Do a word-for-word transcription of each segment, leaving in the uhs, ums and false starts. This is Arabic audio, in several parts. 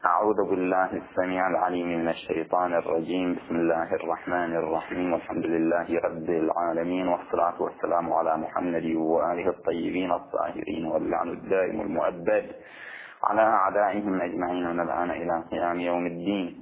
أعوذ بالله السميع العليم من الشيطان الرجيم. بسم الله الرحمن الرحيم، والحمد لله رب العالمين، والصلاة والسلام على محمد وآله الطيبين الطاهرين، واللعن الدائم المؤبد على أعدائهم أجمعين من الآن إلى قيام يوم الدين.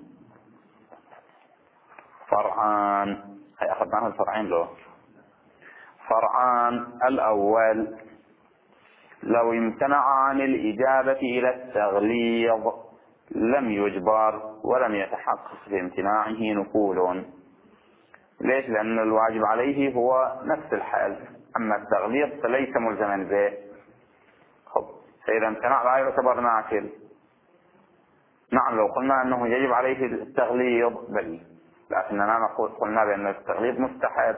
فرعان، هي أخذناه الفرعين له. فرعان الأول: لو امتنع عن الإجابة إلى التغليظ لم يجبر ولم يتحقق في امتناعه نقول. ليش؟ لأن الواجب عليه هو نفس الحال، أما التغليظ فليس ملزما به. خب، فإذا امتنع لا يعتبر ناكل. نعم، لو قلنا أنه يجب عليه التغليظ بل، لكننا نقول قلنا بأن التغليظ مستحب.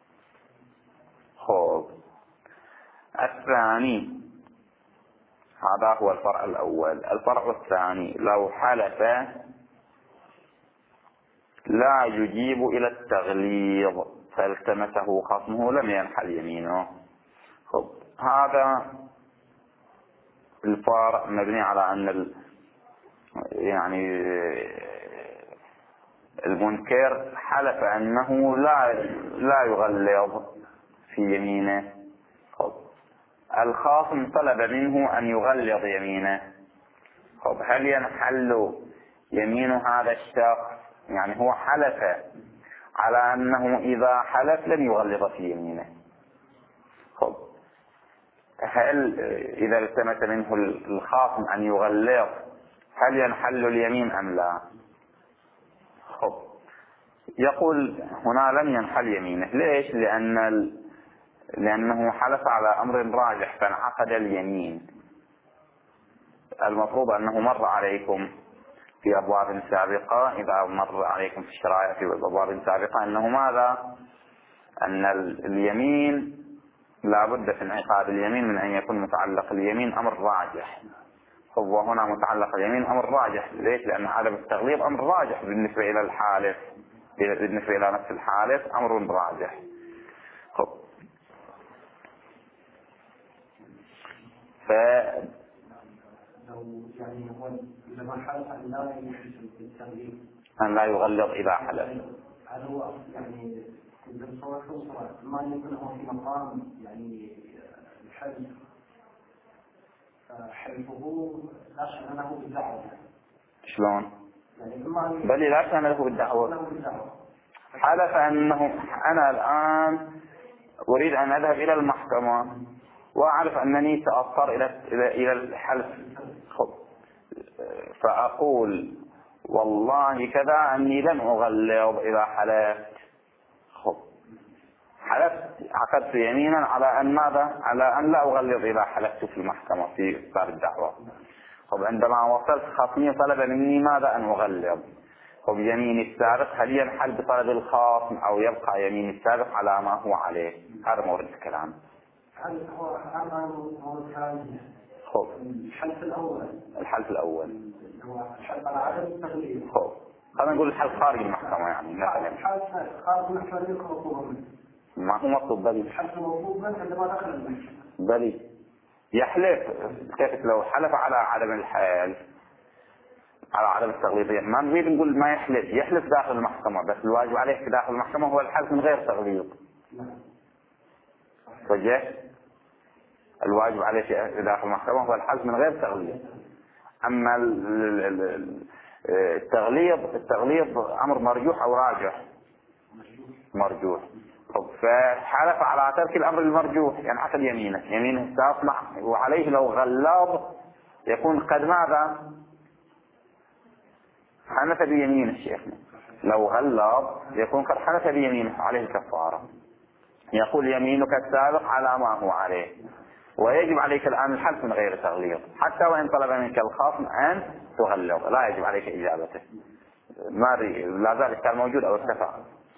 خب، الثاني، هذا هو الفرع الأول. الفرع الثاني: لو حلف لا يجيب إلى التغليظ فالتمسه خصمه لم ينحل يمينه. خب، هذا الفرع مبني على أن ال... يعني المنكر حلف أنه لا لا يغلظ في يمينه. خب، الخاصم طلب منه أن يغلظ يمينه. خب، هل ينحل يمين هذا الشخص؟ يعني هو حلف على أنه إذا حلف لن يغلظ في يمينه. خب، هل إذا التمس منه الخاصم أن يغلظ هل ينحل اليمين أم لا؟ خب، يقول هنا لم ينحل يمينه. ليش؟ لأن ال... لأنه حلف على أمر راجح فانعقد اليمين. المفروض أنه مر عليكم في أبواب سابقة، إذا مر عليكم في الشرائع في أبواب سابقة، أنه ماذا؟ أن اليمين لا بد في انعقاد اليمين من أن يكون متعلق اليمين أمر راجح. هو هنا متعلق اليمين أمر راجح. ليش؟ لأن عدم التغليظ أمر راجح بالنسبة إلى الحالف، بالنسبة إلى نفس الحالف أمر راجح. خب، ف يعني هو لما حلف أن لا يحلف بالتغليظ أن لا يغلظ إذا حلف، هذا هو يعني بالصورة الأخرى ما يكون هو في مقام يعني الحلف حلفه لا شأن له بالدعوة. شلون؟ يعني بل لا شأن له بالدعوة. حلف أنه أنا الآن أريد أن أذهب إلى المحكمة وأعرف أنني سأضطر إلى إلى الحلف. خب، فأقول والله كذا أني لن أغلظ إذا حلفت. خب، حلفت، عقدت يمينا على أن ماذا؟ على أن لا أغلظ إذا حلفت في المحكمة في باب الدعوة. خب، عندما وصلت خصمي طلب مني ماذا؟ أن أغلظ. خب، يمين السابق هل ينحل بطلب الخاصم أو يبقى يمين السابق على ما هو عليه؟ هذا مورد الكلام. هل هو هو الثاني؟ خب، الحلف الأول. الحلف الأول هو الحلف على عدم التغليظ. خب، خلينا نقول الحلف خارج المحكمة، يعني مثلا الحلف خارج المحكمة مطلوب منه. ما هو مطلوب بلي. الحلف مطلوب منه عندما دخل المحكمة. بلي يحلف. كيف لو حلف على عدم الحلف على عدم التغليظ؟ ما نريد نقول ما يحلف، يحلف داخل المحكمة، بس الواجب عليه في داخل المحكمة هو الحلف من غير تغليظ. وجه الواجب عليه في داخل المحكمة هو الحلف من غير تغليظ. أما التغليظ التغليظ أمر مرجوح أو راجح؟ مرجوح. طب فحلف على ترك الأمر المرجوح ينعقد يمينه، يمينه ساطمع، وعليه لو غلظ يكون قد ماذا؟ حنث بيمين الشيخ. لو غلظ يكون قد حنث بيمينه، عليه الكفارة. يقول يمينك السابق على ما هو عليه، ويجب عليك الآن الحلف من غير تغليظ، حتى وإن طلب منك الخصم أن تغلظ لا يجب عليك إجابته. ما لا زال كان موجود أو ارتفع.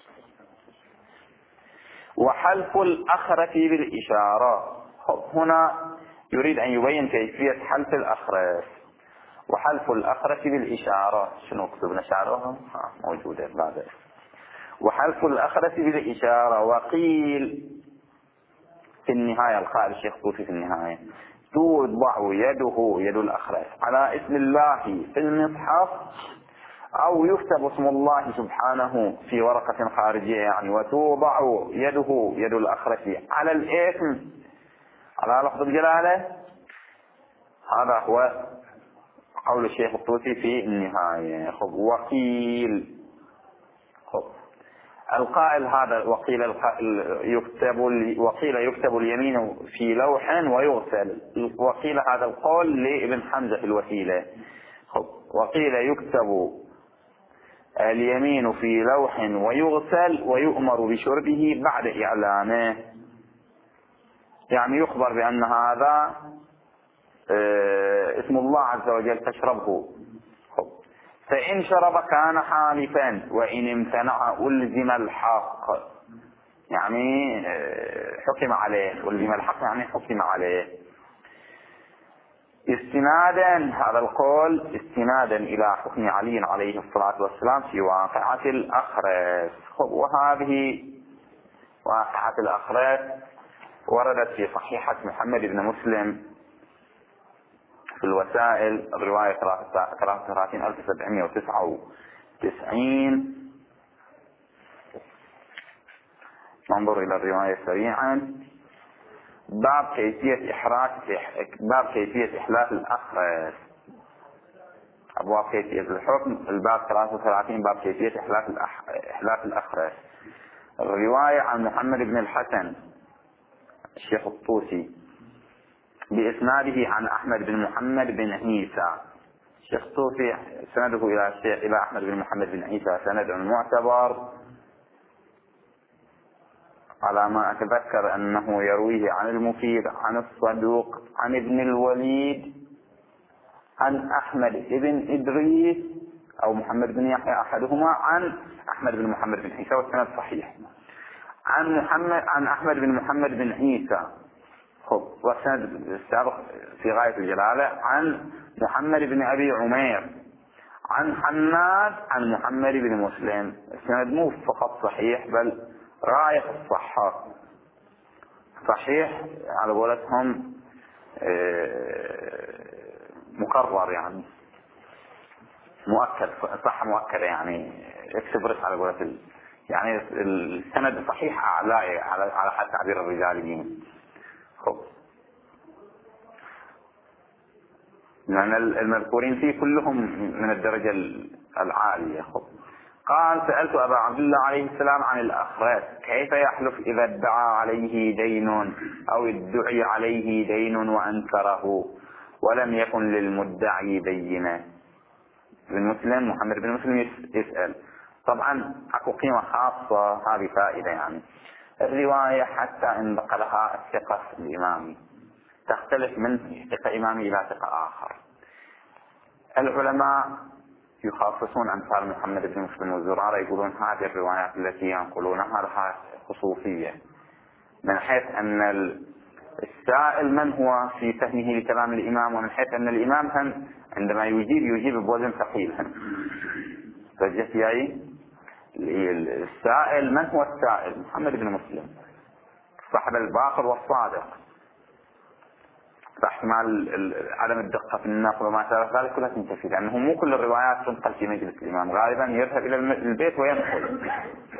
وحلف الأخرة بالإشارة. هنا يريد أن يبين كيفية حلف الأخرة. وحلف الأخرة بالإشارة، شنو كتبنا شعرها؟ موجودة بعد. وحلف الأخرة بالإشارة. وقيل في النهاية، القائل الشيخ طوفي في النهاية، توضع يده يد الأخرس على اسم الله في المصحف، أو يكتب اسم الله سبحانه في ورقة خارجية يعني، وتوضع يده يد الأخرس على الاسم على لفظ الجلالة. هذا هو قول الشيخ الطوسي في النهاية. خب وقيل خب القائل هذا وقيل يكتب وقيل يكتب اليمين في لوح ويغسل، وقيل هذا القول لابن حمزة في الوسيلة. خب وقيل يكتب اليمين في لوح ويغسل ويؤمر بشربه بعد إعلانه، يعني يخبر بأن هذا اسم الله عز وجل فاشربه. فإن شرب كان حالفا، وإن امتنع ألزم الحق، يعني حكم عليه، ألزم الحق يعني حكم عليه. استنادا هذا القول استنادا إلى حكم علي عليه الصلاة والسلام في واقعة الأخرس. وهذه واقعة الأخرس وردت في صحيحة محمد بن مسلم في الوسائل الرواية ثلاثة وثلاثين ألف وسبعمائة وتسعة وتسعين. ننظر إلى الرواية سريعا. باب كيفية إحراج باب كيفية إحلاف الأخرس. أبواب كيفية الحكم الباب ثلاثة وثلاثين باب كيفية إحلاف الأح... إحلاف الأخرس. الرواية عن محمد بن الحسن الشيخ الطوسي بإسناده عن أحمد بن محمد بن عيسى. الشيخ الطوسي سنده إلى الشيخ إلى أحمد بن محمد بن عيسى سند معتبر، على ما أتذكر أنه يرويه عن المفيد عن الصدوق عن ابن الوليد عن أحمد بن إدريس أو محمد بن يحيى أحدهما عن أحمد بن محمد بن عيسى، والسند صحيح. عن محمد عن أحمد بن محمد بن عيسى خب والسند السابق في غاية الجلالة عن محمد بن أبي عمير عن حماد عن محمد بن مسلم. السند مو فقط صحيح بل رايح الصحة، صحيح على قولتهم مقرر يعني مؤكد، صح مؤكدة يعني اكسبرس على قولة يعني السند صحيح أعلى على على حد تعبير الرجاليين. خب لأن المذكورين فيه كلهم من الدرجة العالية. خب قال سألت أبا عبد الله عليه السلام عن الأخرس كيف يحلف إذا ادعى عليه دين أو ادعي عليه دين وأنكره ولم يكن للمدعي بينة. ابن مسلم محمد بن مسلم يسأل. طبعا أكو قيمة خاصة، هذه فائدة يعني. الرواية حتى إن نقلها الثقة الإمامي تختلف من ثقة إمامي إلى ثقة آخر. العلماء يخصصون أمثال محمد بن مسلم والزرارة، يقولون هذه الروايات التي ينقلونها لها خصوصية من حيث أن السائل من هو في فهمه لكلام الإمام، ومن حيث أن الإمام هم عندما يجيب يجيب بوزن ثقيل. هم فجأت ياي السائل من هو السائل؟ محمد بن مسلم صاحب الباقر والصادق، فاحتمال عدم الدقة في النقل وما شابه ذلك كلها تنتفي، لأنه مو كل الروايات تنقل في مجلس الإمام، غالبا يذهب إلى البيت وينقل.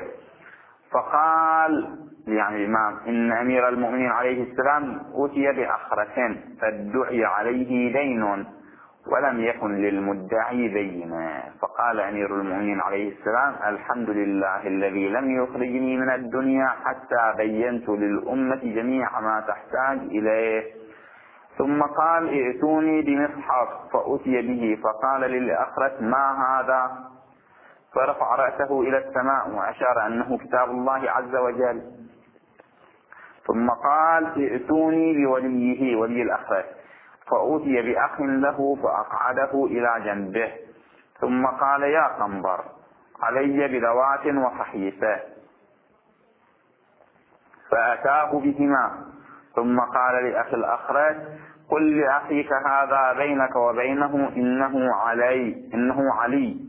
فقال يعني الإمام إن أمير المؤمنين عليه السلام أتي بأخرتين فادعي عليه دين ولم يكن للمدعي بينة، فقال أمير المؤمنين عليه السلام الحمد لله الذي لم يخرجني من الدنيا حتى بينت للأمة جميع ما تحتاج إليه. ثم قال ائتوني بمصحف فأتي به فقال للأخرس ما هذا؟ فرفع رأسه إلى السماء وأشار أنه كتاب الله عز وجل. ثم قال ائتوني بوليه ولي الأخرس فأتي بأخ له فأقعده إلى جنبه. ثم قال يا قنبر علي بلوات وصحيفة، فأتاه بهما. ثم قال لأخي الأخرس قل لأخيك هذا بينك وبينه إنه علي إنه علي،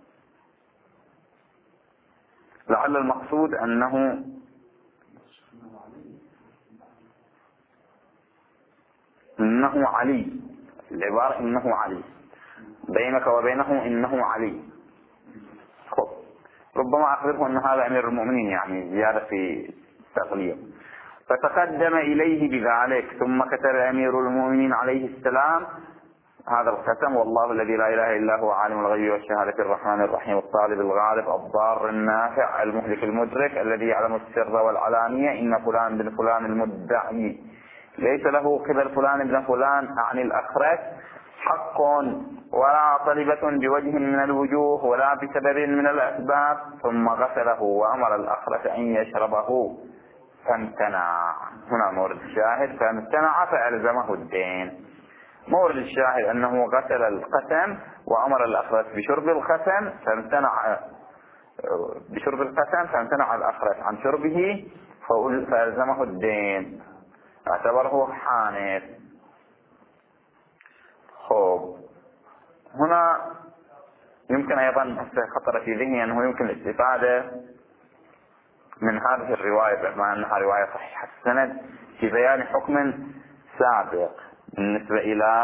لعل المقصود أنه إنه علي، العبارة إنه علي، بينك وبينه إنه علي. خب ربما أخبره أن هذا أمير المؤمنين، يعني زيادة في التغليظ. فتقدم إليه بذلك، ثم كتب أمير المؤمنين عليه السلام هذا القسم: والله الذي لا إله إلا هو عالم الغيب والشهادة الرحمن الرحيم الطالب الغالب الضار النافع المهلك المدرك الذي يعلم السر والعلانية، إن فلان بن فلان المدعي ليس له قبل فلان بن فلان عن الأخرس حق ولا طلبة بوجه من الوجوه ولا بسبب من الأسباب، ثم غسله وأمر الأخرس أن يشربه فامتنع. هنا مورد الشاهد: فامتنع فألزمه الدين. مورد الشاهد أنه غسل القسم وأمر الأخرس بشرب القسم فامتنع بشرب القسم فامتنع الأخرس عن شربه فألزمه الدين، اعتبره حانث. خب هنا يمكن أيضا خطر في ذهني أنه يمكن الاستفادة من هذه الرواية بما أنها رواية صحيحة السند في بيان حكم سابق بالنسبة إلى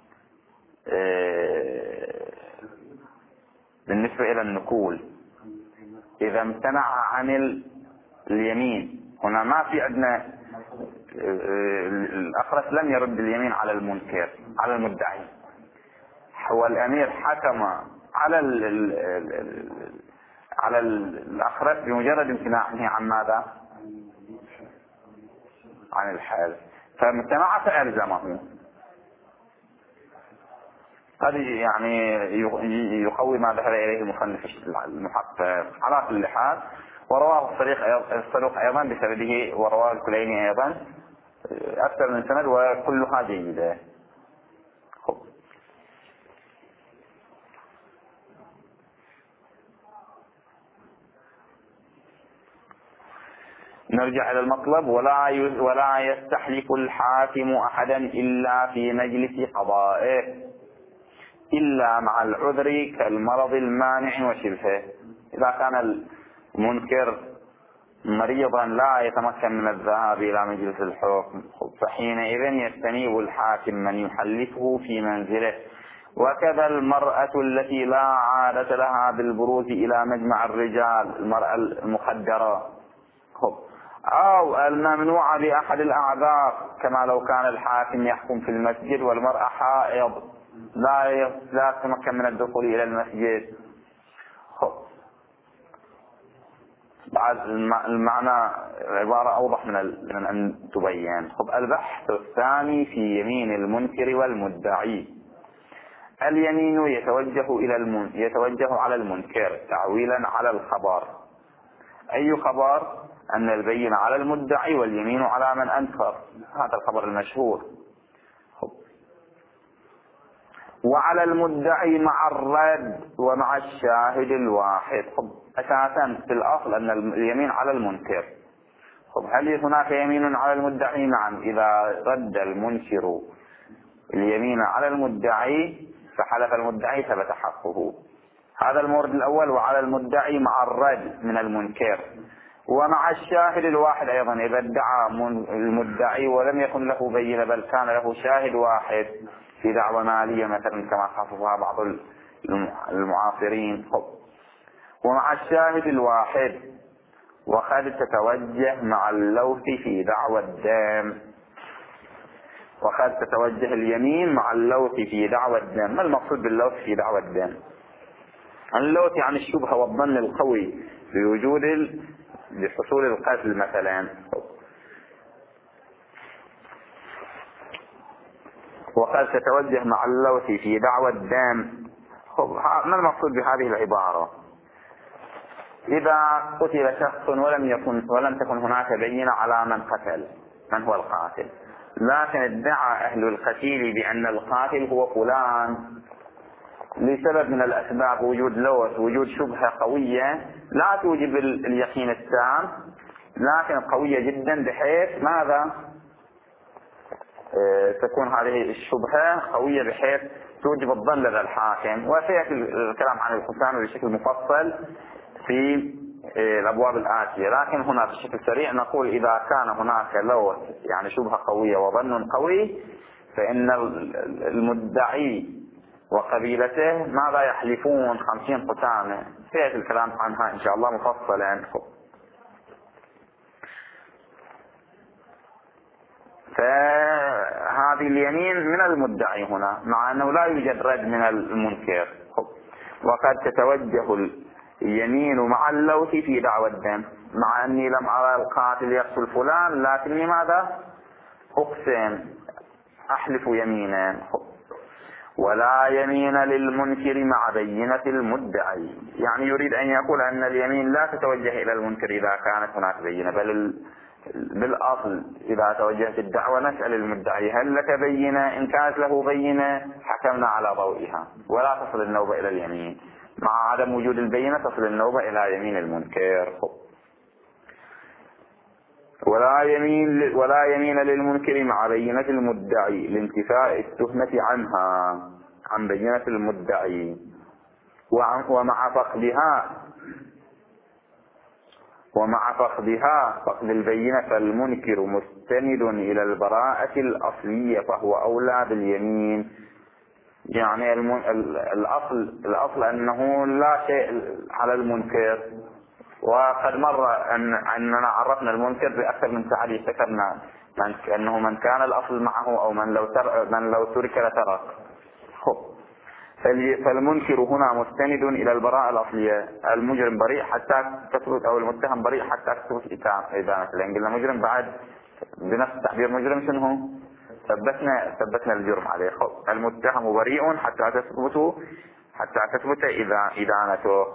بالنسبة إلى النكول. إذا امتنع عن اليمين، هنا ما في عندنا الأخرس لم يرد اليمين على المنكر على المدعي، والأمير حكم على ال ال على الأخرس بمجرد امتناعه عن ماذا؟ عن الحال، فامتنع فألزمه. هذه يعني يقوي ما ذهب إليه المصنف المحقق على كل حال. ورواه الصدوق أيضا بسببه، ورواه الكليني أيضا أكثر من سند وكلها جيدة. نرجع إلى المطلب: ولا ولا يستحلف الحاكم أحدا إلا في مجلس قضائه إلا مع العذر كالمرض المانع وشبهه. إذا كان المنكر مريضا لا يتمكن من الذهاب إلى مجلس الحكم فحينئذ يستنيب الحاكم من يحلفه في منزله، وكذا المرأة التي لا عادة لها بالبروز إلى مجمع الرجال، المرأة المخدرة، أو الممنوع بأحد الأعذار كما لو كان الحاكم يحكم في المسجد والمرأة حائض لا لا تتمكن من الدخول إلى المسجد. بعد المعنى عبارة أوضح من من أن تبين. خب البحث الثاني في يمين المنكر والمدعي. اليمين يتوجه إلى المن... يتوجه على المنكر تعويلا على الخبر. أي خبر؟ أن البين على المدعي واليمين على من أنكر، هذا الخبر المشهور. وعلى المدعي مع الرد ومع الشاهد الواحد. أساسا في الأصل أن اليمين على المنكر. هل هناك يمين على المدعي؟ نعم، إذا رد المنكر اليمين على المدعي فحلف المدعي ثبت حقه. هذا المورد الأول. وعلى المدعي مع الرد من المنكر ومع الشاهد الواحد أيضا. إذا ادعى المدعي ولم يكن له بينة بل كان له شاهد واحد في دعوى مالية مثلا كما خصصها بعض المعاصرين، ومع الشاهد الواحد. وقد تتوجه مع اللوث في دعوى الدم. وقد تتوجه اليمين مع اللوث في دعوى الدم. ما المقصود باللوث في دعوى الدم؟ اللوث يعني الشبهة والظن القوي بوجود بحصول القتل مثلا. وقد تتوجه مع اللوث في دعوى الدم. ما المقصود بهذه العبارة؟ إذا قتل شخص ولم يكن ولم تكن هناك بينة على من قتل، من هو القاتل، لكن ادعى أهل القتيل بأن القاتل هو فلان لسبب من الأسباب، وجود لوث، وجود شبهة قوية لا توجب اليقين التام لكن قوية جدا، بحيث ماذا؟ اه تكون هذه الشبهة قوية بحيث توجب الظن لدى الحاكم. وسيأتي الكلام عن القسام بشكل مفصل في اه الأبواب الآتية، لكن هنا بشكل سريع نقول إذا كان هناك لوث يعني شبهة قوية وظن قوي فإن المدعي وقبيلته ماذا يحلفون خمسين ختامة. سيأتي الكلام عنها إن شاء الله مفصلا. فهذه اليمين من المدعي هنا، مع أنه لا يوجد رد من المنكر. وقد تتوجه اليمين مع اللوث في دعوى الدم، مع أني لم أرى القاتل يقتل فلان لكني ماذا أقسم أحلف يمينا. ولا يمين للمنكر مع بينة المدعي، يعني يريد أن يقول أن اليمين لا تتوجه إلى المنكر إذا كانت هناك بينة، بل بالأصل إذا توجهت الدعوة نسأل المدعي هل لك بينة؟ إن كانت له بينة حكمنا على ضوئها، ولا تصل النوبة إلى اليمين. مع عدم وجود البينة تصل النوبة إلى يمين المنكر. ولا يمين ولا يمين للمنكر مع بينة المدعي لانتفاء التهمة عنها عن بينة المدعي، ومع فقدها ومع فقدها فقد البينة فالمنكر مستند إلى البراءة الأصلية فهو أولى باليمين. يعني الأصل الأصل أنه لا شيء على المنكر، وقد مر أن أننا عرفنا المنكر بأكثر من تعريف. ذكرنا أنه من كان الأصل معه أو من لو تر من لو ترك لترك. فالمنكر هنا مستند إلى البراءة الأصلية. المجرم بريء حتى تثبت، أو المتهم بريء حتى تثبت إدانة. لأن قلنا مجرم بعد بنفس تعبير مجرم شنو؟ ثبتنا ثبتنا الجرم عليه. المتهم بريء حتى تثبت حتى تثبت إذا إدانته.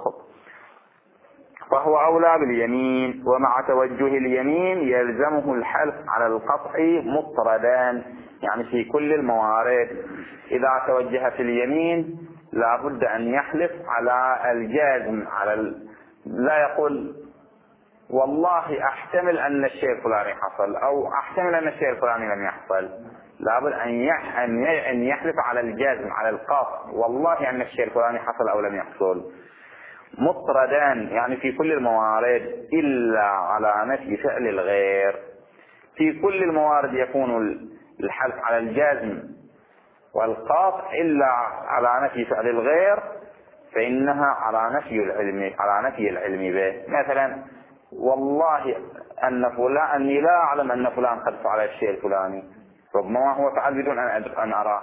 فهو أولى باليمين. ومع توجه اليمين يلزمه الحلف على القطع مطردا، يعني في كل الموارد إذا توجهت اليمين لا بد أن يحلف على الجازم، على ال... لا يقول والله أحتمل أن الشيء الفلاني حصل أو أحتمل أن الشيء الفلاني لم يحصل. لا بد أن يحلف على الجازم، على القطع، والله أن الشيء الفلاني حصل أو لم يحصل. مطردان يعني في كل الموارد إلا على نفي فعل الغير. في كل الموارد يكون الحلف على الجازم والقاطع إلا على نفي فعل الغير، فإنها على نفي العلم على نفي العلم به. مثلا والله أن فلان أني لا أعلم أن فلان قد فعل الشيء الفلاني، ربما هو فعل بدون أن أراه،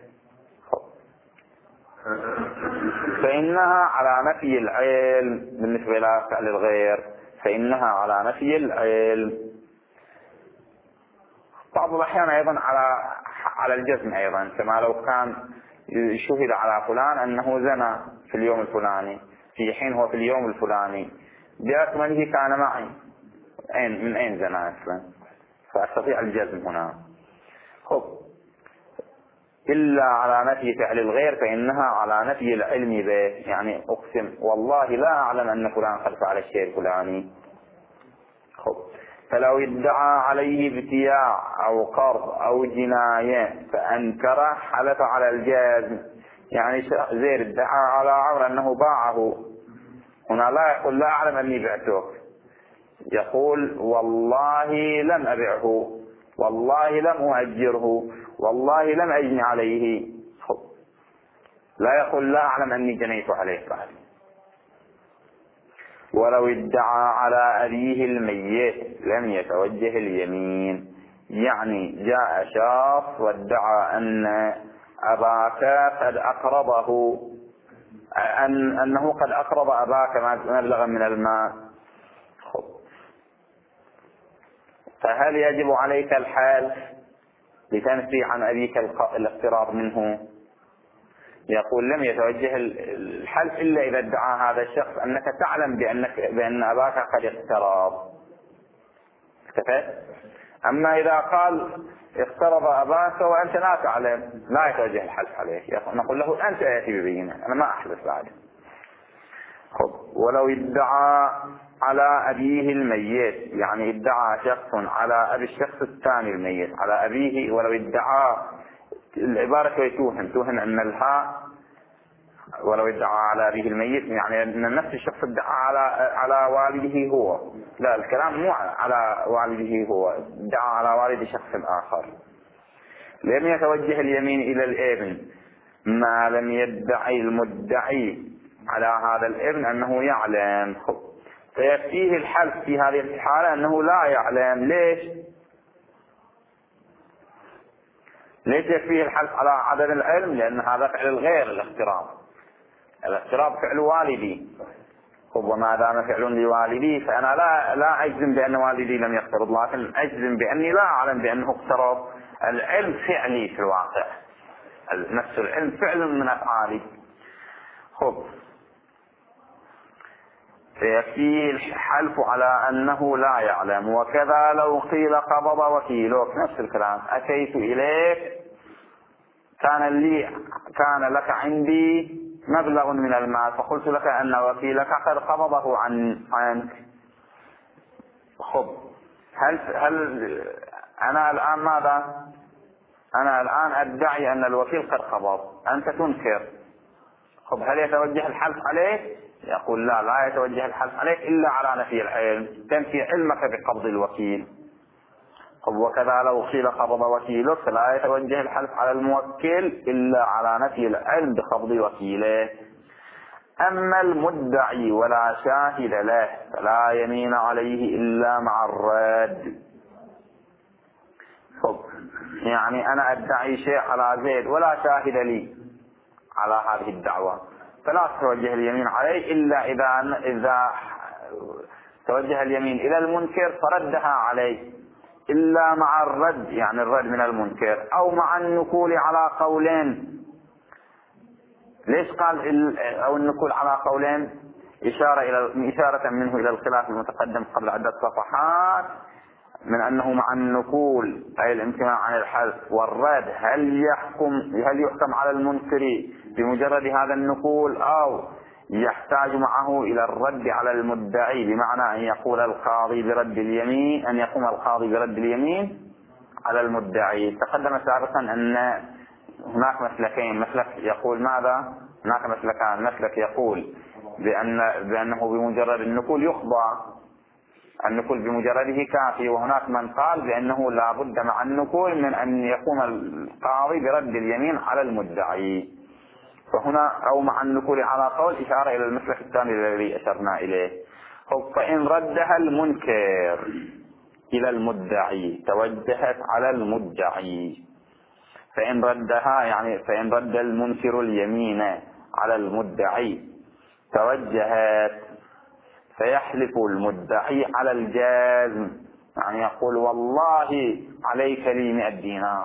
فإنها على نفي العلم. بالنسبة إلى فعل الغير فإنها على نفي العلم. بعض الأحيان أيضا على على الجزم أيضا، كما لو كان شهد على فلان أنه زنى في اليوم الفلاني في حين هو في اليوم الفلاني بأكمله كان معي، أين من أين زنى أصلا؟ فأستطيع الجزم هنا. خب إلا على نفي فعل الغير فإنها على نفي العلم به، يعني أقسم والله لا أعلم أن فلان قد فعل الشيء الفلاني. خب فلو ادعى عليه ابتياع أو قرض أو جناية فأنكر حلف على الجازم. يعني زيد ادعى على عمرو أنه باعه، هنا لا يقول لا أعلم أني بعته، يقول والله لم أبعه، والله لم أؤجره، والله لم أجني عليه. لا يقول لا أعلم أني جنيت عليه بعد. ولو ادعى على أبيه الميت لم يتوجه اليمين. يعني جاء شخص وادعى أن أباك قد أقرضه، أن أنه قد أقرض أباك مبلغا من المال، فهل يجب عليك الحلف لتنفي عن أبيك الاقتراض منه؟ يقول لم يتوجه الحلف إلا إذا ادعى هذا الشخص أنك تعلم بأنك بأن أباك قد اقترض. اكتفت. أما إذا قال اقترض أباك وأنت لا تعلم لا يتوجه الحلف عليه، نقول له أنت يأتي ببينة، أنا ما أحلف بعد. خب ولو ادعى على أبيه الميت، يعني ادعى شخص على أبي الشخص الثاني الميت على أبيه، ولو ادعى العبارة توهم توهم أن الهاء ولو ادعى على أبيه الميت يعني أن نفس الشخص ادعى على على والده هو، لا الكلام مو على والده هو، ادعى على والد شخص آخر. لم يتوجه اليمين إلى الابن ما لم يدعي المدعي على هذا الابن أنه يعلم. فيكفيه الحلف في هذه الحالة أنه لا يعلم. ليش؟ ليش يكفيه الحلف على عدم العلم؟ لأن هذا فعل الغير، الاغتراب. الاغتراب فعل والدي، وما دام فعل لوالدي فأنا لا لا أجزم بأن والدي لم يقترض، لكن أجزم بأني لا أعلم بأنه اقترض. العلم فعلي في الواقع، نفس العلم فعل من أفعالي. خب فيكفيه الحلف على أنه لا يعلم. وكذا لو قيل قبض وكيلك، نفس الكلام، أتيت إليك كان لي كان لك عندي مبلغ من المال فقلت لك أن وكيلك قد قبضه عن عنك. خب هل هل أنا الآن ماذا؟ أنا الآن أدعي أن الوكيل قد قبض، أنت تنكر. خب هل يتوجه الحلف عليك؟ يقول لا، لا يتوجه الحلف عليك إلا على نفي العلم، تنفي علمك بقبض الوكيل. خب وكذا لو قيل قبض وكيلك فلا يتوجه الحلف على الموكل إلا على نفي العلم بقبض وكيله. أما المدعي ولا شاهد له فلا يمين عليه إلا مع الرد. خب يعني أنا أدعي شيء على زيد ولا شاهد لي على هذه الدعوة، فلا توجه اليمين عليه إلا إذا إذا توجه اليمين إلى المنكر فردها عليه، إلا مع الرد، يعني الرد من المنكر، أو مع النقول على قولين. ليش قال أو النقول على قولين؟ إشارة إلى إشارة منه إلى الخلاف المتقدم قبل عدة صفحات من أنه مع النقول أي الامتناع عن الحلف والرد هل يحكم هل يحكم على المنكر بمجرد هذا النقول، أو يحتاج معه إلى الرد على المدعي، بمعنى أن يقول القاضي برد اليمين أن يقوم القاضي برد اليمين على المدعي. تقدم سابقا أن هناك مسلكين، مسلك يقول ماذا؟ هناك مسلكان، مسلك يقول بأن بأنه بمجرد النقول يخضع، النقول بمجرده كافي، وهناك من قال بأنه لا بد مع النقول من أن يقوم القاضي برد اليمين على المدعي. فهنا أو مع النقول على قول إشارة إلى المسلك الثاني الذي أشرنا إليه. فإن ردها المنكر إلى المدعي توجهت على المدعي، فإن ردها يعني فإن رد المنكر اليمين على المدعي توجهت، فيحلف المدعي على الجازم، يعني يقول والله عليك لي مئة دينار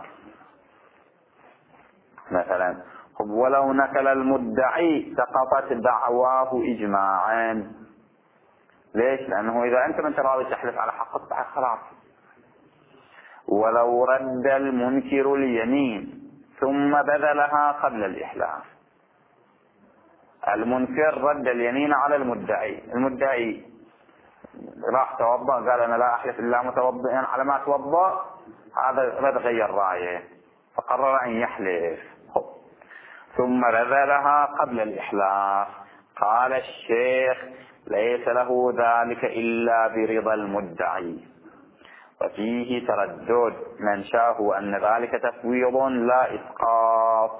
مثلا. ولو نكل المدعي سقطت دعواه إجماعا. ليش؟ لأنه إذا أنت من راضي تحلف على حق الصحيح خلاص. ولو رد المنكر اليمين ثم بذلها قبل الإحلاف، المنكر رد اليمين على المدعي، المدعي راح توضأ قال أنا لا أحلف إلا متوضئا على ما توضأ، هذا رد غير رأيه فقرر أن يحلف، ثم بذلها قبل الإحلاف. قال الشيخ ليس له ذلك إلا برضا المدعي، وفيه تردد منشاه أن ذلك تفويض لا إسقاط.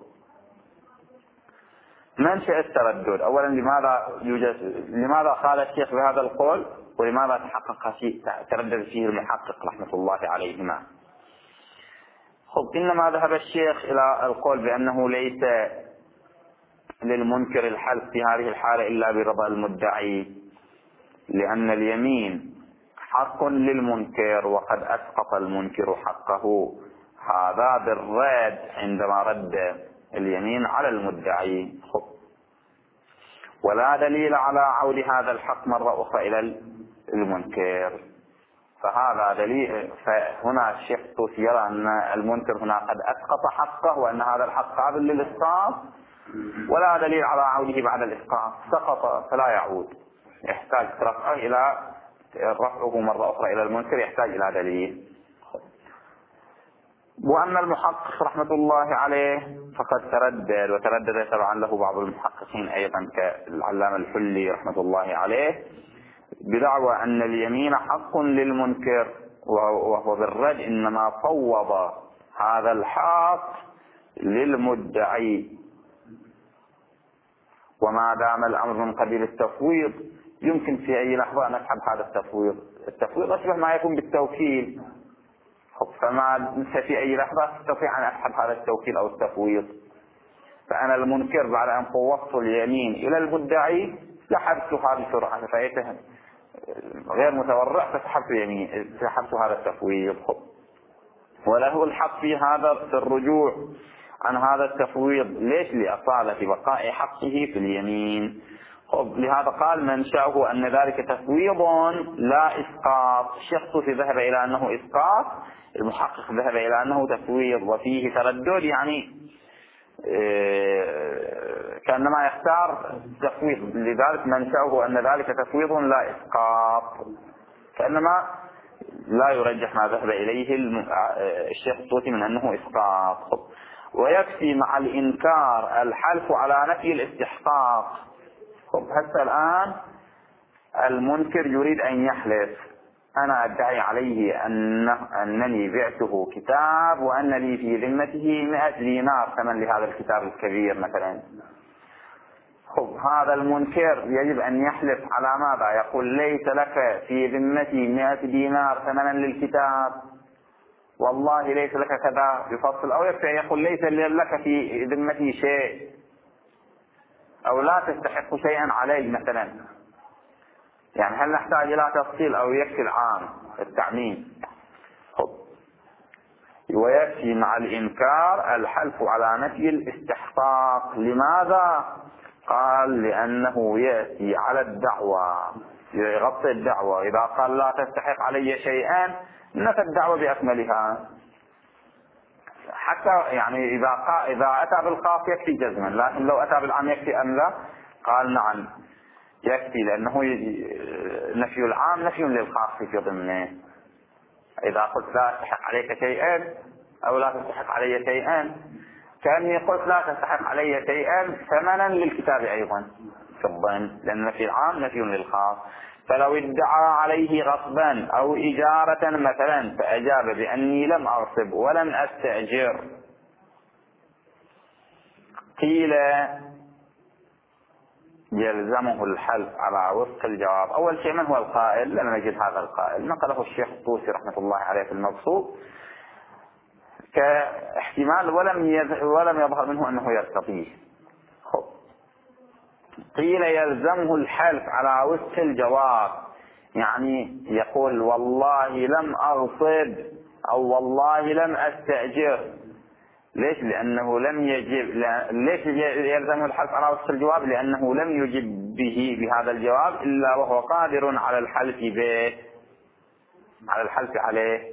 منشأ التردد أولا لماذا يوجد لماذا قال الشيخ بهذا القول، ولماذا تحقق فيه تردد فيه المحقق رحمة الله عليهما. خب إنما ذهب الشيخ إلى القول بأنه ليس للمنكر الحلف في هذه الحالة إلا برضا المدعي، لأن اليمين حق للمنكر وقد أسقط المنكر حقه، هذا بالرد عندما رد اليمين على المدعي. ولا دليل على عود هذا الحق مرة أخرى إلى المنكر، فهذا دليل. فهنا الشيخ الطوسي يرى أن المنكر هنا قد أسقط حقه وأن هذا الحق قابل للإسقاط، ولا دليل على عوده بعد الإسقاط، سقط فلا يعود، يحتاج رفعه إلى رفعه مرة أخرى إلى المنكر يحتاج إلى دليل. وأما المحقق رحمة الله عليه فقد تردد، وتردد طبعا له بعض المحققين أيضا كالعلامة الحلي رحمة الله عليه، بدعوى أن اليمين حق للمنكر وهو بالرد إنما فوض هذا الحق للمدعي. وما دام الأمر من قبيل التفويض يمكن في أي لحظة أن أسحب هذا التفويض. التفويض أشبه ما يكون بالتوكيل، فما في أي لحظة أستطيع أن أسحب هذا التوكيل أو التفويض. فأنا المنكر بعد أن فوضت اليمين إلى المدعي سحبتها بسرعة، فايته غير متورع فسحبت يمين سحبت هذا التفويض. وله الحق في هذا في الرجوع عن هذا التفويض. ليش؟ لأصالة بقاء حقه في اليمين. خب لهذا قال منشأه أن ذلك تفويض لا إسقاط. الشخص ذهب إلى أنه إسقاط، المحقق ذهب إلى أنه تفويض، وفيه تردد، يعني إيه كأنما يختار تفويض. لذلك منشأه أن ذلك تفويض لا إسقاط، كأنما لا يرجح ما ذهب إليه الشيخ الطوسي من أنه إسقاط. ويكفي مع الإنكار الحلف على نفي الاستحقاق. خب حتى الآن المنكر يريد أن يحلف: أنا أدعي عليه أن أنني بعته كتاب وأن لي في ذمته مئة دينار ثمن لهذا الكتاب الكبير مثلا. خب هذا المنكر يجب أن يحلف على ماذا؟ يقول ليس لك في ذمتي مئة دينار ثمنا للكتاب، والله ليس لك كذا يفصل. أو يكفي يقول ليس لك في ذمتي شيء، أو لا تستحق شيئا علي مثلا. يعني هل نحتاج إلى تفصيل أو يكفي العام التعميم؟ خب ويكفي مع الإنكار الحلف على نفي الاستحقاق. لماذا؟ قال لأنه يأتي على الدعوة، يغطي الدعوة. إذا قال لا تستحق علي شيئا نفى الدعوة بأكملها. حتى يعني إذا إذا أتى بالخاص يكفي جزما، لكن لو أتى بالعام يكفي أم لا؟ قال نعم يكفي، لأنه نفي العام نفي للخاص في ضمنه. إذا قلت لا تستحق عليك شيئا أو لا تستحق علي شيئا، كأني قلت لا تستحق علي شيئا ثمنا للكتاب أيضا في الضمن، لأن نفي العام نفي للخاص. فلو ادعى عليه غصبا أو إجارة مثلا فأجاب بأني لم أغصب ولم أستأجر، قيل يلزمه الحلف على وفق الجواب. أول شيء من هو القائل؟ لم نجد هذا القائل، نقله الشيخ الطوسي رحمة الله عليه في المبسوط كاحتمال ولم ولم يظهر منه أنه يرتضيه. قيل يلزمه الحلف على وفق الجواب، يعني يقول والله لم أغصب أو والله لم أستأجر. ليش؟ لأنه لم يجب. ليش يلزمه الحلف على وفق الجواب؟ لأنه لم يجب به بهذا الجواب إلا وهو قادر على الحلف به، على الحلف عليه.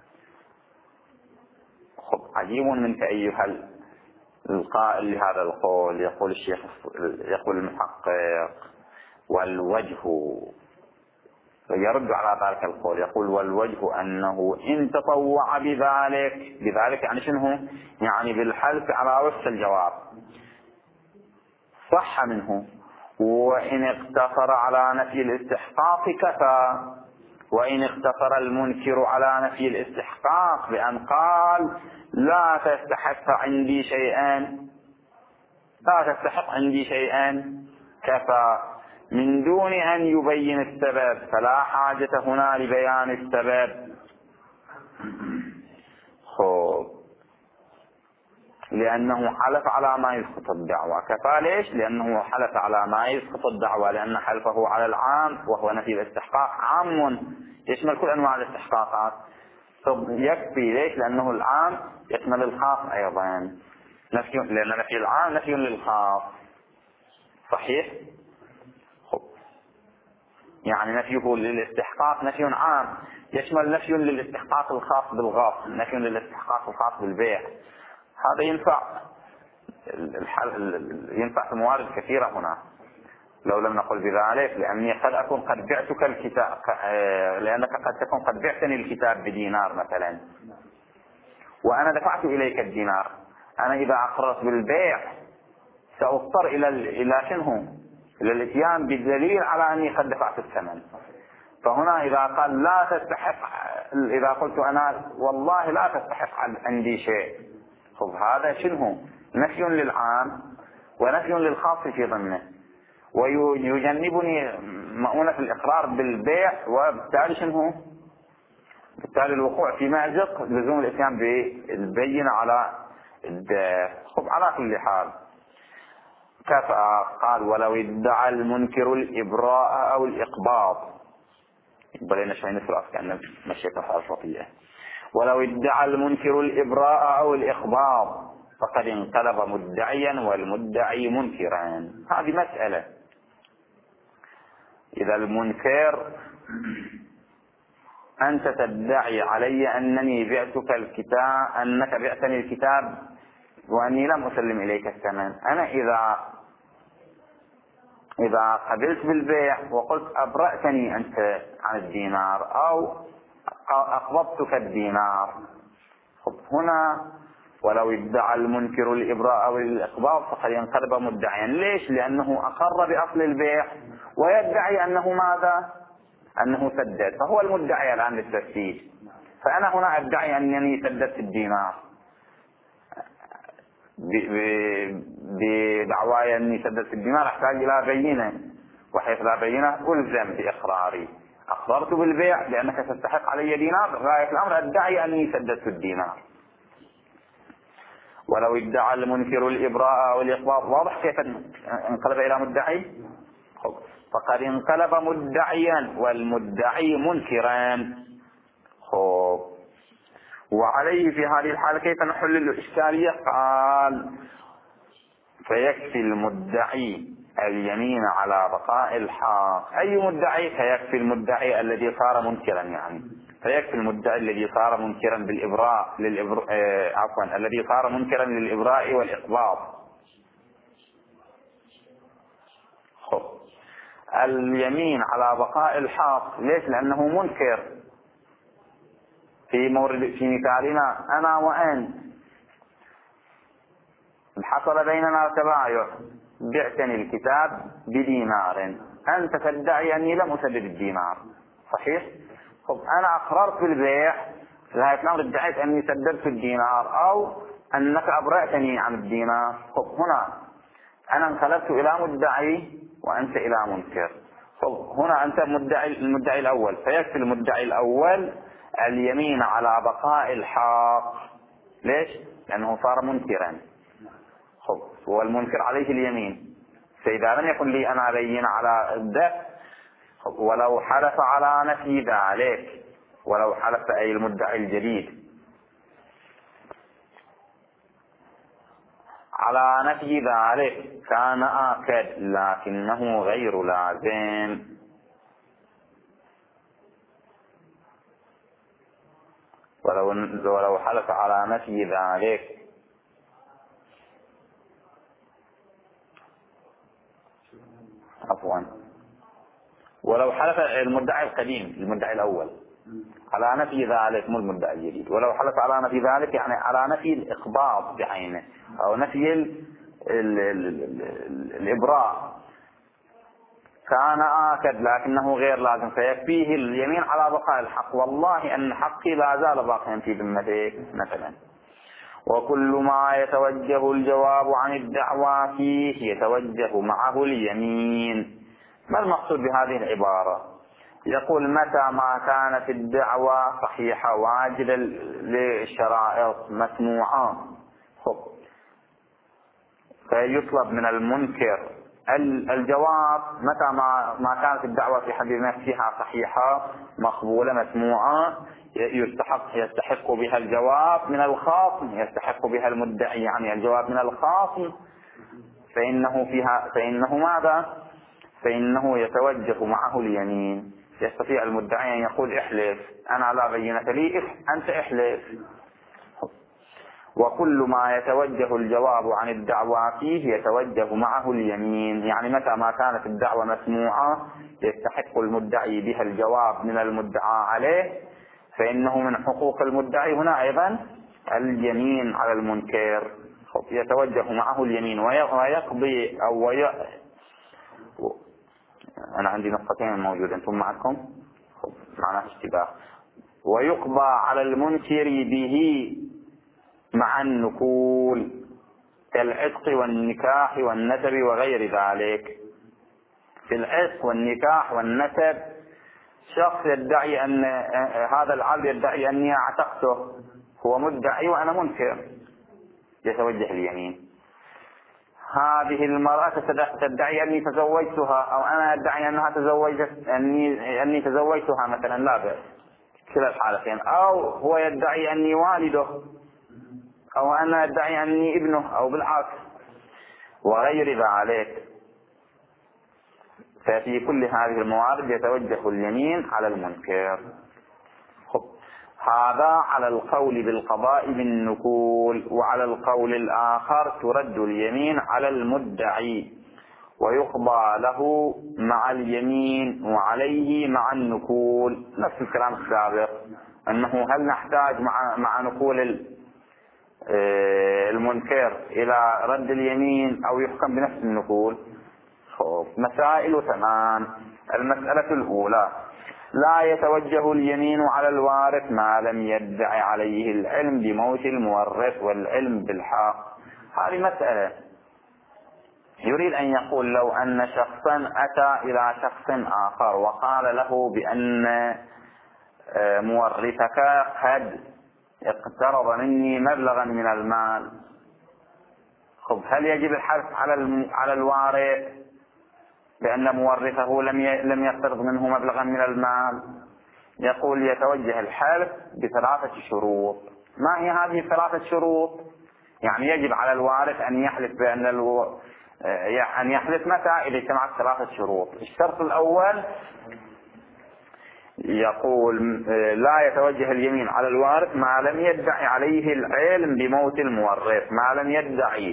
خب عجيب منك أيها القائل لهذا القول. يقول الشيخ، يقول المحقق والوجه يرد على ذلك القول، يقول والوجه أنه إن تطوع بذلك، بذلك يعني شنو؟ يعني بالحلف على وفق الجواب صح منه، وإن اقتصر على نفي الاستحقاق كفى. وإن اقتصر المنكر على نفي الاستحقاق بأن قال لا تستحق عندي شيئا، لا تستحق عندي شيئا كفى، من دون أن يبين السبب، فلا حاجة هنا لبيان السبب. خب لأنه حلف على ما يسقط الدعوة. كفى ليش؟ لأنه حلف على ما يسقط الدعوة، لأن حلفه على العام وهو نفي الاستحقاق عام يشمل كل أنواع الاستحقاقات. طب يكفي ليش؟ لأنه العام يشمل الخاص أيضا، نفي، لأن نفي العام نفي للخاص. صحيح؟ خب يعني نفيه للاستحقاق نفي عام يشمل نفي للاستحقاق الخاص بالغاص، نفي للاستحقاق الخاص بالبيع. هذا ينفع الحل، ينفع في موارد كثيرة هنا لو لم نقل بذلك، لأني قد أكون قد بعتك الكتاب، لأنك قد تكون قد بعتني الكتاب بدينار مثلا وأنا دفعت إليك الدينار. أنا إذا أقررت بالبيع سأضطر إلى إلى شنو؟ إلى الاتيان بالدليل على أني قد دفعت الثمن. فهنا إذا قال لا تستحق، إذا قلت أنا والله لا تستحق عندي شيء، خب هذا شنو؟ نفي للعام ونفي للخاص في ضمنه، ويجنبني مؤونة الإقرار بالبيع، وبالتالي شنو؟ بالتالي الوقوع في مأزق لزوم الإتيان بالبينة على الدافع. خب على كل حال كفى. قال ولو ادعى المنكر الإبراء أو الإقباض، بلينا شوي نفرق كأنه مشيت الحرفية. ولو ادعى المنكر الإبراء أو الإقباض فقد انقلب مدعيا والمدعي منكرا. هذه مسألة. إذا المنكر أنت تدعي علي أنني بعتك الكتاب، أنك بعتني الكتاب وأني لم أسلم إليك الثمن، أنا إذا إذا قبلت بالبيع وقلت أبرأتني أنت عن الدينار أو أقبضتك الدينار، هنا ولو ادعى المنكر الإبراء أو الإقباض فقد ينقلب مدعيا. ليش؟ لأنه أقر بأصل البيع ويدعي أنه ماذا؟ أنه سدد، فهو المدعي الآن للتسديد. فأنا هنا أدعي أنني سددت الدينار بدعواي أني سددت الدينار، أحتاج إلى بينة، وحيث لا بينة ألزم بإقراري. أقررت بالبيع لأنك تستحق علي دينار، غاية الأمر أدعي أني سددت الدينار. ولو ادعى المنكر الإبراء أو الإقباض، واضح كيف انقلب إلى مدعي؟ فقد انقلب مدعيا والمدعي منكرا. خب وعليه في هذه الحالة كيف نحل الإشكالية؟ قال فيكفي المدعي اليمين على بقاء الحق. أي مدعي؟ فيكفي المدعي الذي صار منكرا، يعني فيكفي المدعي الذي صار منكرا بالإبراء للإبراء آه عفوا الذي صار منكرا للإبراء والإقباض. خب اليمين على بقاء الحق ليش؟ لأنه منكر. في مورد في مثالنا أنا وأنت حصل بيننا تبايع، بعتني الكتاب بدينار، أنت تدعي أني لم أسدد الدينار، صحيح؟ خب أنا أقررت بالبيع، في هذا الأمر ادعيت أني سددت الدينار أو أنك أبرأتني عن الدينار. خب هنا أنا انقلبت إلى مدعي وأنت إلى منكر. خب هنا أنت مدعي المدعي الأول، فيكفي المدعي الأول اليمين على بقاء الحق. ليش؟ لأنه صار منكرا. خب والمنكر عليه اليمين، فإذا لم يكن لي أنا بين على الدفع، ولو حلف على نفي ذلك، ولو حلف أي المدعي الجديد على نفي ذلك كان آكد لكنه غير لازم. ولو ولو حلف على نفي ذلك عفوا ولو حلف المدعي القديم المدعي الأول على نفي ذلك، مو المدعي الجديد. ولو حلف على نفي ذلك يعني على نفي الإقباض بعينه أو نفي ال ال ال ال ال الإبراء كان آكد لكنه غير لازم، فيكفيه اليمين على بقاء الحق. والله أن حقي لا زال باقيا في ذمتك مثلا. وكل ما يتوجه الجواب عن الدعوى فيه يتوجه معه اليمين. ما المقصود بهذه العبارة؟ يقول متى ما كانت الدعوى صحيحة واجبة للشرائط مسموعة، فيطلب من المنكر الجواب متى ما ما كانت الدعوة في حد نفسها صحيحة مقبولة مسموعة، يستحق يستحق بها الجواب من الخاصم، يستحق بها المدعي يعني الجواب من الخاصم، فإنه فيها فإنه ماذا؟ فإنه يتوجه معه اليمين. يستطيع المدعي أن يقول احلف، أنا لا بينة لي، أنت احلف. وكل ما يتوجه الجواب عن الدعوى فيه يتوجه معه اليمين، يعني متى ما كانت الدعوة مسموعة يستحق المدعي بها الجواب من المدعى عليه، فإنه من حقوق المدعي هنا أيضا اليمين على المنكر، يتوجه معه اليمين ويقضي أو وي... أنا عندي نقطتين موجودة، أنتم معكم؟ معناه اشتباه. ويقضى على المنكر به مع النكول كالعتق والنكاح والنسب وغير ذلك. في العتق والنكاح والنسب شخص يدعي أن هذا العبد يدعي أني اعتقته، هو مدعي وأنا منكر، يتوجه اليمين. هذه المرأة تدعي أني تزوجتها، أو أنا أدعي أنها تزوجت أني أني تزوجتها مثلا، لا بأس كلا الحالتين. أو هو يدعي أني والده، أو أنا أدعي أني ابنه، أو بالعكس وغير ذلك. ففي كل هذه الموارد يتوجه اليمين على المنكر. هذا على القول بالقضاء بالنكول. وعلى القول الآخر ترد اليمين على المدعي ويقضى له مع اليمين وعليه مع النكول. نفس الكلام السابق، أنه هل نحتاج مع, مع نكول المنكر إلى رد اليمين أو يحكم بنفس النكول؟ مسائل ثمان. المسألة الأولى: لا يتوجه اليمين على الوارث ما لم يدعي عليه العلم بموت المورث والعلم بالحق. هذه مسألة يريد أن يقول: لو أن شخصا أتى إلى شخص آخر وقال له بأن مورثك قد اقترض مني مبلغا من المال، خب هل يجب الحلف على على الوارث بأن مورثه لم لم يقترض منه مبلغا من المال؟ يقول: يتوجه الحلف بثلاثة شروط. ما هي هذه الثلاثة شروط؟ يعني يجب على الوارث أن يحلف بأن الو... أن يحلف متى؟ إذا اجتمعت ثلاثة شروط. الشرط الأول يقول: لا يتوجه اليمين على الوارث ما لم يدعي عليه العلم بموت المورث، ما لم يدعي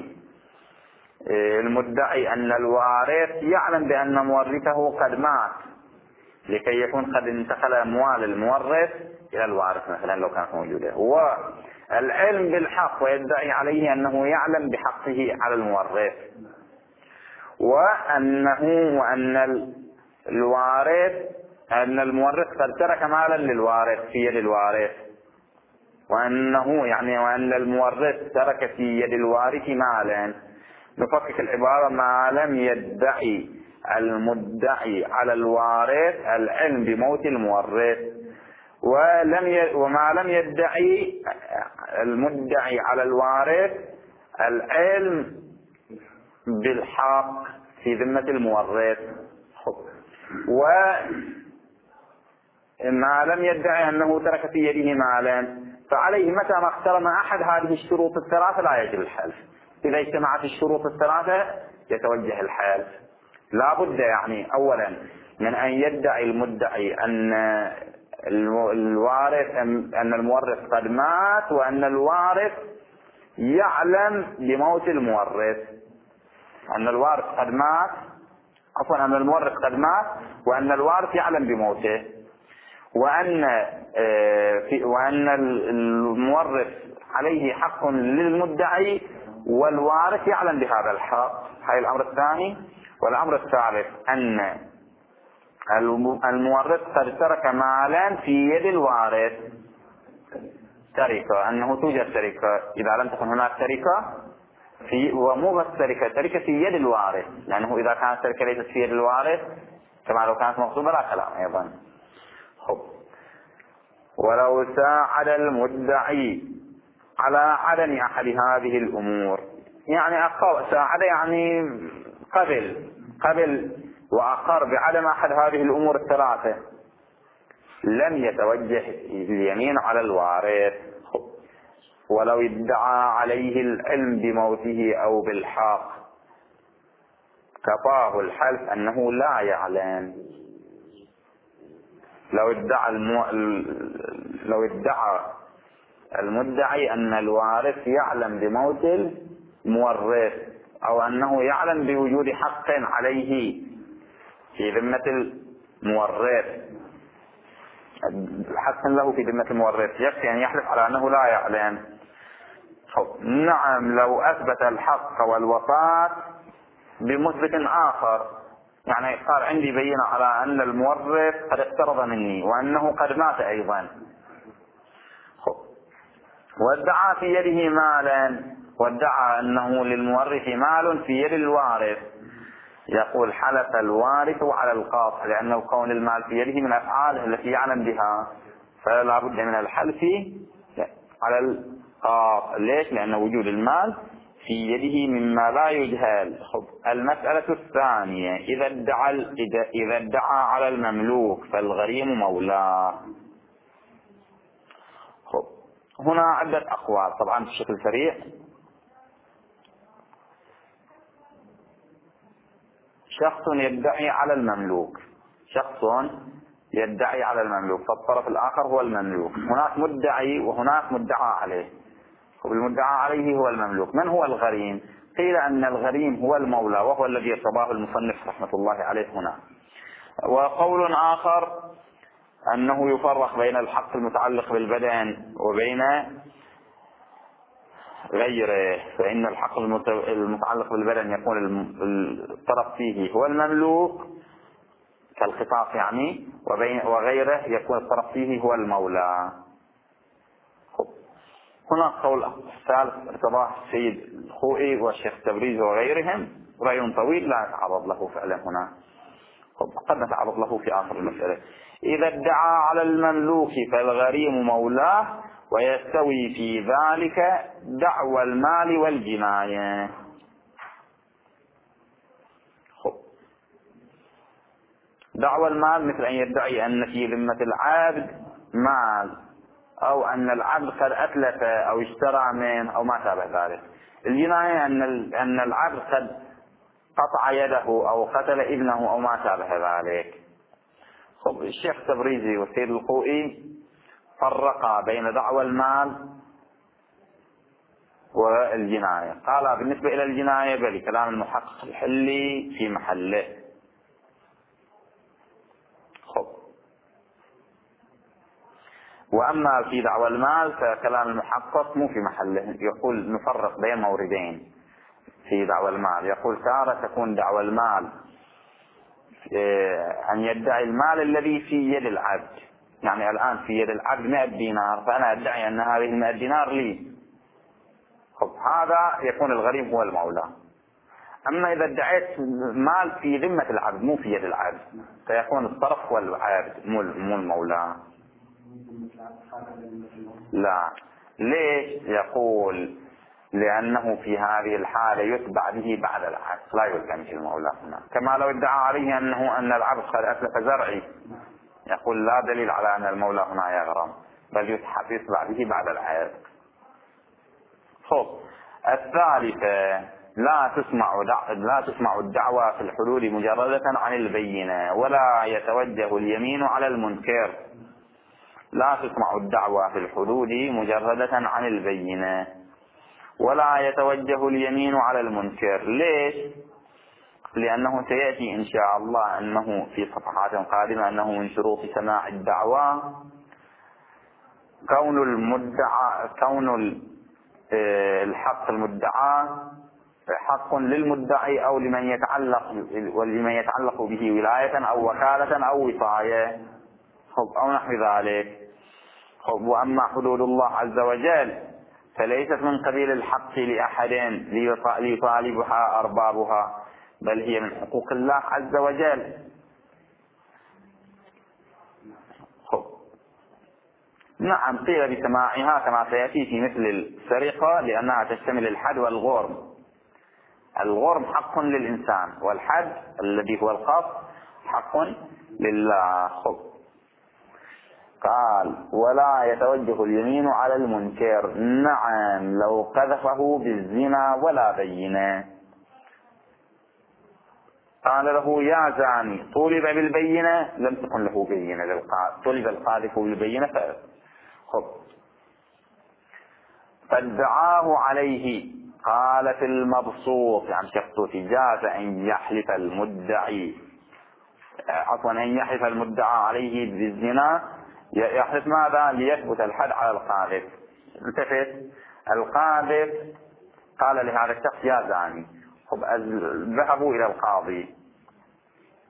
المدعي أن الوارث يعلم بأن مورثه قد مات، لكي يكون قد انتقل أموال المورث إلى الوارث مثلا لو كانت موجودة، والعلم بالحق ويدعي عليه أنه يعلم بحقه على المورث، وأنه وأن الوارث أن المورث قد ترك مالا للوارث في يد الوارث، وأنه يعني وأن المورث ترك في يد الوارث مالا. نفكك العبارة: ما لم يدعي المدعي على الوارث العلم بموت المورث، ولم ي... وما لم يدعي المدعي على الوارث العلم بالحق في ذمة المورث، وما لم يدعي أنه ترك في يده مالا. فعليه متى ما اقترن أحد هذه الشروط الثلاثة لا يجب الحلف. إذا اجتمعت الشروط الثلاثة يتوجه الحلف. لا بد يعني أولا من أن يدعي المدعي أن الوارث أن المورث قد مات، وأن الوارث يعلم بموت المورث، أن الوارث قد مات عفوا أن المورث قد مات وأن الوارث يعلم بموته، وأن وأن المورث عليه حق للمدعي والوارث يعلم بهذا الحق. هذا الأمر الثاني. والأمر الثالث أن المورث قد ترك مالا في يد الوارث، تركة، أنه توجد تركة. إذا لم تكن هناك تركة في ومو بس تركة، تركة في يد الوارث، لأنه إذا كانت تركة ليست في يد الوارث كما لو كانت مغصوبة لا كلام أيضا. خب. ولو ساعد المدعي على عدم أحد هذه الأمور، يعني أقر ساعد يعني قبل قبل وأقر بعدم أحد هذه الأمور الثلاثة، لم يتوجه اليمين على الوارث. ولو ادعى عليه العلم بموته أو بالحق كفاه الحلف أنه لا يعلم. لو ادعى المو... لو ادعى المدعي أن الوارث يعلم بموت المورث، أو أنه يعلم بوجود حق عليه في ذمة المورث، حق له في ذمة المورث، يكفي أن يحلف على أنه لا يعلم. نعم، لو أثبت الحق والوفاة بمثبت آخر، يعني صار عندي بينة على أن المورث قد اقترض مني وأنه قد مات أيضا، وادعى في يده مالا، وادعى أنه للمورث مال في يد الوارث، يقول حلف الوارث على القاطع، لأنه كون المال في يده من أفعاله التي يعلم بها، فلا بد من الحلف على القاطع. ليش؟ لأن وجود المال في يده مما لا يجهل. المسألة الثانية، إذا ادعى إذا ادعى على المملوك فالغريم مولاه. هنا عدة أقوال طبعا بشكل سريع. شخص يدعي على المملوك، شخص يدعي على المملوك، فالطرف الآخر هو المملوك، هناك مدعي وهناك مدعى عليه، والمدعى عليه هو المملوك. من هو الغريم؟ قيل أن الغريم هو المولى، وهو الذي ارتضاه المصنف رحمة الله عليه هنا. وقول آخر أنه يفرق بين الحق المتعلق بالبدن وبين غيره، فإن الحق المتعلق بالبدن يكون الطرف فيه هو المملوك كالقصاص يعني، وغيره يكون الطرف فيه هو المولى. هنا قول ثالث ارتضاه السيد الخوئي والشيخ تبريز وغيرهم، رأي طويل لا نتعرض له فعلا هنا، قد نتعرض له في آخر المسألة. إذا ادعى على المملوك فالغريم مولاه، ويستوي في ذلك دعوى المال والجناية. دعوى المال مثل أن يدعي أن في ذمة العبد مال، أو أن العبد قد أتلف أو اشترى منه أو ما شابه ذلك. الجناية أن أن العبد قد قطع يده أو قتل ابنه أو ما شابه ذلك. خب الشيخ تبريزي والسيد الخوئي فرقا بين دعوى المال والجناية. قال بالنسبة إلى الجناية بل كلام المحقق الحلي في محله. خب وأما في دعوى المال فكلام المحقق مو في محله، يقول نفرق بين موردين في دعوى المال. يقول تارة تكون دعوى المال أن يدعي المال الذي في يد العبد، يعني الآن في يد العبد مئة دينار، فأنا أدعي أن هذه المئة دينار لي. خب هذا يكون الغريم هو المولى. أما إذا ادعيت مال في ذمة العبد مو في يد العبد، فيكون الطرف هو العبد مو المولى. لا، ليش؟ يقول لأنه في هذه الحالة يتبع به بعد العبد، لا يلزم به المولى هنا، كما لو ادعى عليه أنه أن العبد قد أتلف زرعي، يقول لا دليل على أن المولى هنا يغرم، بل يتبع به بعد العبد. خب الثالثة، لا تسمع لا تسمع الدعوى في الحدود مجردة عن البينة، ولا يتوجه اليمين على المنكر. لا تسمع الدعوى في الحدود مجردة عن البينة، ولا يتوجه اليمين على المنكر. ليش؟ لأنه سيأتي إن شاء الله أنه في صفحات قادمة أنه من شروط سماع الدعوى كون المدعى كون الحق المدعى حق للمدعي أو لمن يتعلق ولمن يتعلق به ولاية أو وكالة أو وصاية أو نحو ذلك. وأما حدود الله عز وجل فليست من قبيل الحق لأحد ليطالبها أربابها، بل هي من حقوق الله عز وجل. نعم قيل بسماعها كما سيأتي في مثل السرقة، لأنها تشتمل الحد والغرم. الغرم حق للإنسان، والحد الذي هو القصد حق لله. قال ولا يتوجه اليمين على المنكر. نعم لو قذفه بالزنا ولا بينة، قال له يا زاني، طولب بالبينة، لم تكن له بينة، طولب القاذف بالبينة خب فادعاه عليه. قالت المبسوط يعني شخصوتي جاز أن يحلف المدعي عفوا أن يحلف المدعى عليه بالزنا، يحلف ماذا؟ ليثبت الحد على القاذف. التفت القاذف قال لهذا الشخص يا زاني. خب ذهبوا إلى القاضي،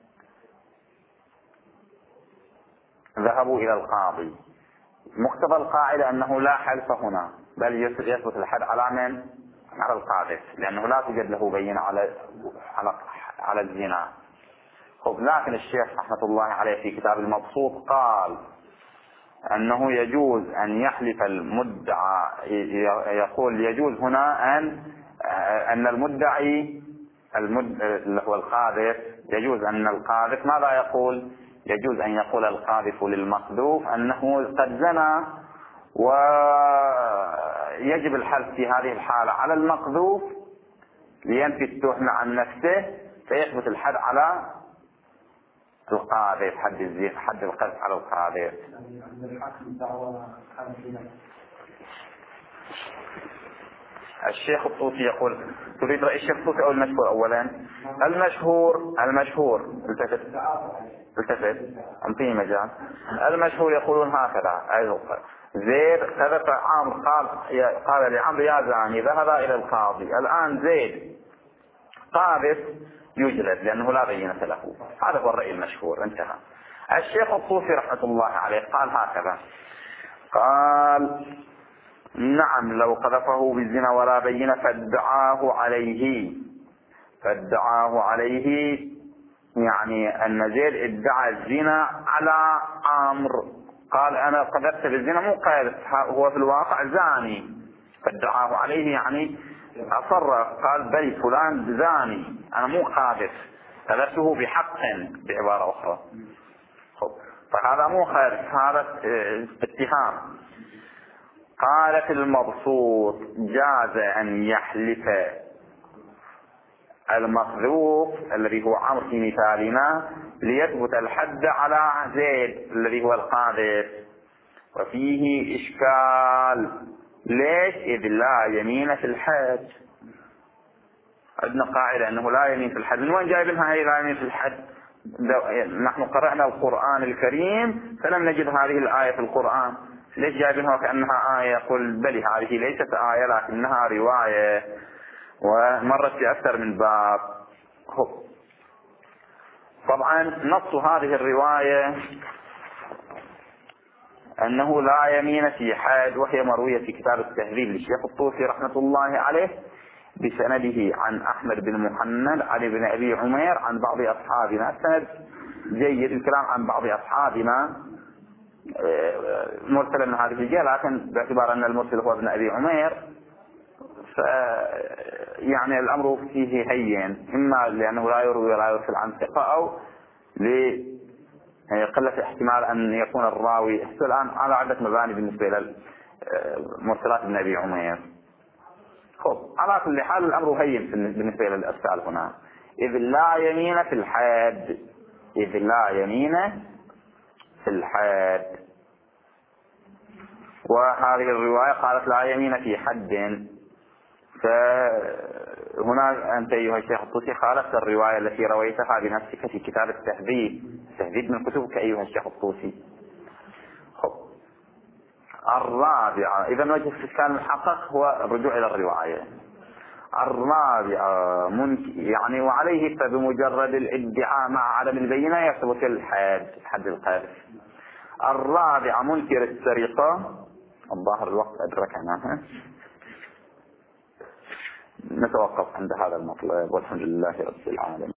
ذهبوا إلى القاضي. مقتضى القاعدة أنه لا حلف هنا، بل يثبت الحد على من؟ على القاذف، لأنه لا توجد له بينة على على على الزنا. خب، لكن الشيخ رحمة الله عليه في كتاب المبسوط قال أنه يجوز أن يحلف المدعى، يقول يجوز هنا أن أن المدعي المد... اللي هو القاذف، يجوز أن القاذف ماذا يقول؟ يجوز أن يقول القاذف للمقذوف أنه قد زنى، ويجب الحلف في هذه الحالة على المقذوف لينفي التهمة عن نفسه، فيثبت الحد على القاذف، حد الزنا، حد القذف على القاذف. الشيخ الطوسي يقول، تريد رأي الشيخ الطوسي أو المشهور؟ أولا المشهور، المشهور التفت التفت أعطيني مجال. المشهور يقولون هكذا: زيد قذف عمرو، قال قال لعمرو يا زاني، ذهب إلى القاضي، الآن زيد قاذف يجلد لأنه لا بينة له. هذا هو الرأي المشهور، انتهى. الشيخ الطوسي رحمة الله عليه قال هكذا، قال: نعم، لو قذفه بالزنا ولا بينة فادعاه عليه، فادعاه عليه يعني أن زيد ادعى الزنا على عمرو، قال أنا قذفت بالزنا، مو قذف، هو في الواقع زاني، فادعاه عليه يعني أصر، قال بل فلان زاني، أنا مو قاذف، قذفته بحق بعبارة أخرى. فهذا مو قذف، هذا اتهام. قال في المبسوط: جاز أن يحلف المقذوف الذي هو عمرو في مثالنا ليثبت الحد على زيد الذي هو القاذف، وفيه إشكال. ليش؟ إذ لا يمين في الحد. عندنا قاعدة أنه لا يمين في الحد، من وين جايبينها هي لا يمين في الحد؟ نحن قرأنا القرآن الكريم فلم نجد هذه الآية في القرآن، ليش جايبينها وكأنها آية؟ يقول بل هذه ليست آية لكنها رواية ومرت في أكثر من باب. طبعا نص هذه الرواية أنه لا يمين في حد، وهي مروية في كتاب التهذيب للشيخ الطوسي رحمة الله عليه بسنده عن أحمد بن محمد علي بن أبي عمير عن بعض أصحابنا. السند جيد، الكلام عن بعض أصحابنا مرسل من هذه الجهة، لكن باعتبار أن المرسل هو ابن أبي عمير ف يعني الأمر فيه هين، إما لأنه لا يروي ولا يرسل عن ثقة، أو لقلة احتمال أن يكون الراوي الآن على عدة مباني بالنسبة إلى مرسلات ابن أبي عمير. خب، على كل حال الأمر هين بالنسبة إلى الأرسال هنا، إذ لا يمين في الحد، إذ لا يمين في الحد. وهذه الرواية قالت لا يمين في حد، فهنا أنت أيها الشيخ الطوسي خالفت الرواية التي رويتها بنفسك في كتاب التهذيب، تهذيب من كتبك أيها الشيخ الطوسي. خب، الرابعة، إذا وجه الإشكال المحقق هو الرجوع إلى الرواية. الرابعة يعني وعليه فبمجرد الادعاء مع عدم البينة يثبت الحد، حد القذف. الرابعة منكر السرقة. الظاهر الوقت أدركنا، نتوقف عند هذا المطلب، والحمد لله رب العالمين.